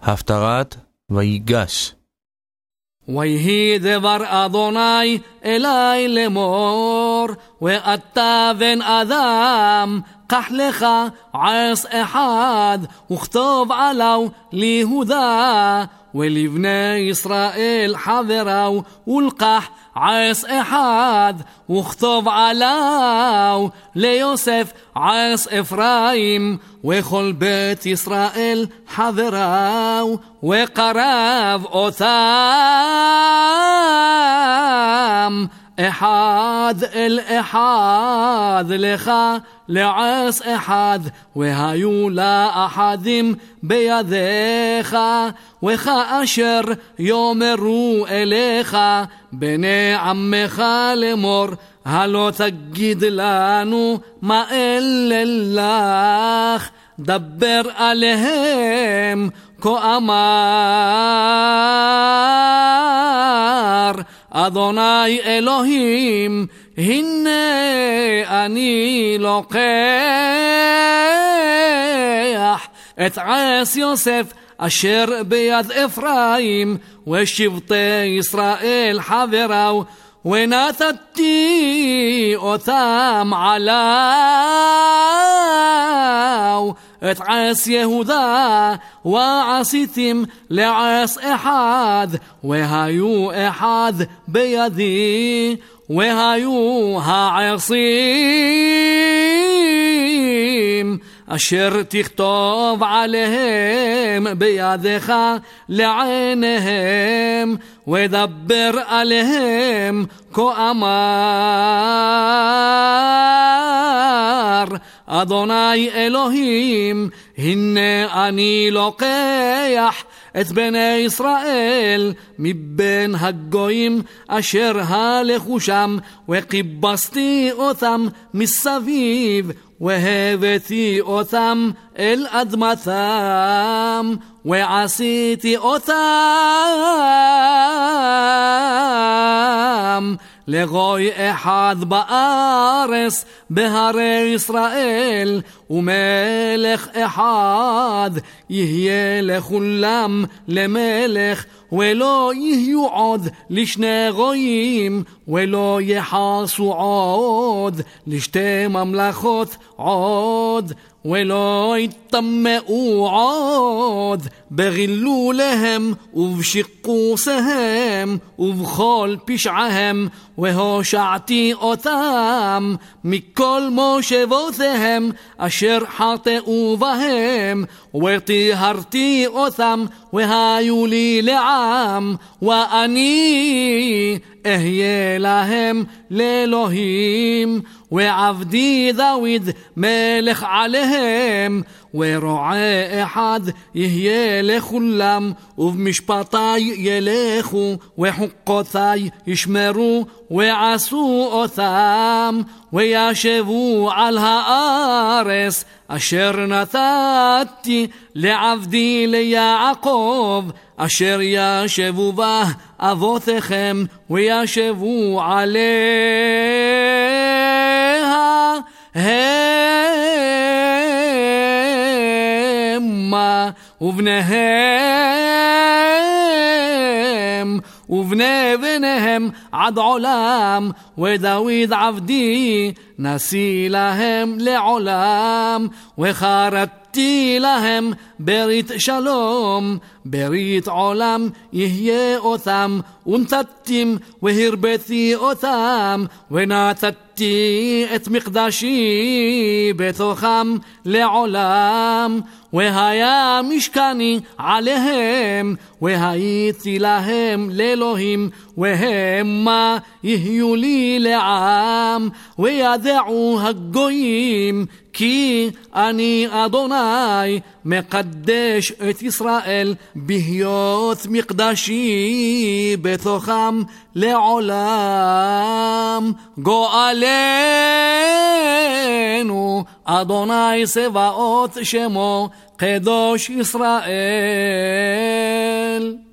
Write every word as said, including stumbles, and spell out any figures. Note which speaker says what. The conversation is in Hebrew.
Speaker 1: הפטרת ויגש.
Speaker 2: ויהי דבר אדוני אלי לאמור, ואתה בן אדם, קח לך עץ אחד וכתוב עליו ליהודה ולבני ישראל חברו, ולקח עץ אחד וכתוב עליו ליוסף עץ אפרים וכל בית ישראל חברו, וקרב אותם אחד אל אחד לך לעץ אחד, והיו לאחדים בידיך, וכאשר יאמרו אליך בני עמך לאמור, הלא תגיד לנו מה אלה לך, דבר עליהם כה אמר אדוני אלוהים, הנה אני לוקח את עץ יוסף אשר ביד אפרים ושבטי ישראל חברו, ונתתי אותם עליו את עץ יהודה, ועשיתם לעץ אחד, והיו אחד בידי, והיו העצים אשר תכתוב עליהם בידך לעיניהם, ודבר עליהם כה אמר אדוני אלוהים, הנה אני לוקח את בני ישראל מבין הגויים אשר הלכו שם, וקיבצתי אותם מסביב, והבאתי אותם אל אדמתם, ועשיתי אותם לגוי אחד בארץ בהרי ישראל, ומלך אחד יהיה לכולם למלך, ולא יהיו עוד לשני גויים, ולא יחסו עוד לשתי ממלכות עוד, ולא יטמאו עוד בגילוליהם ובשיקוסיהם ובכל פשעיהם, והושעתי אותם מכל מושבותיהם אשר חטאו בהם, וטהרתי אותם והיו לי לעם, ואני אהיה להם לאלוהים, ועבדי דוד מלך עליהם, ורועה אחד יהיה לכולם, ובמשפטי ילכו וחוקותי ישמרו, ועשו אותם וישבו על הארץ אשר נתתי לעבדי ליעקב, אשר ישבו בה אבותיכם וישבו עליה המה ובניהם ובני בניהם עד עולם, ודוד עבדי נשיא להם לעולם, וחרתי להם ברית שלום, ברית עולם יהיה אותם, ונתתים והרבתי אותם, ונתתי את מקדשי בתוכם לעולם, והיה משכני עליהם, והייתי להם לאלוהים, והמה יהיו לי לעם, וידעו הגויים כי אני אדוני מקדש את ישראל, בהיות מקדשי בתוכם לעולם. גואלנו אדוני צבאות שמו, קדוש ישראל.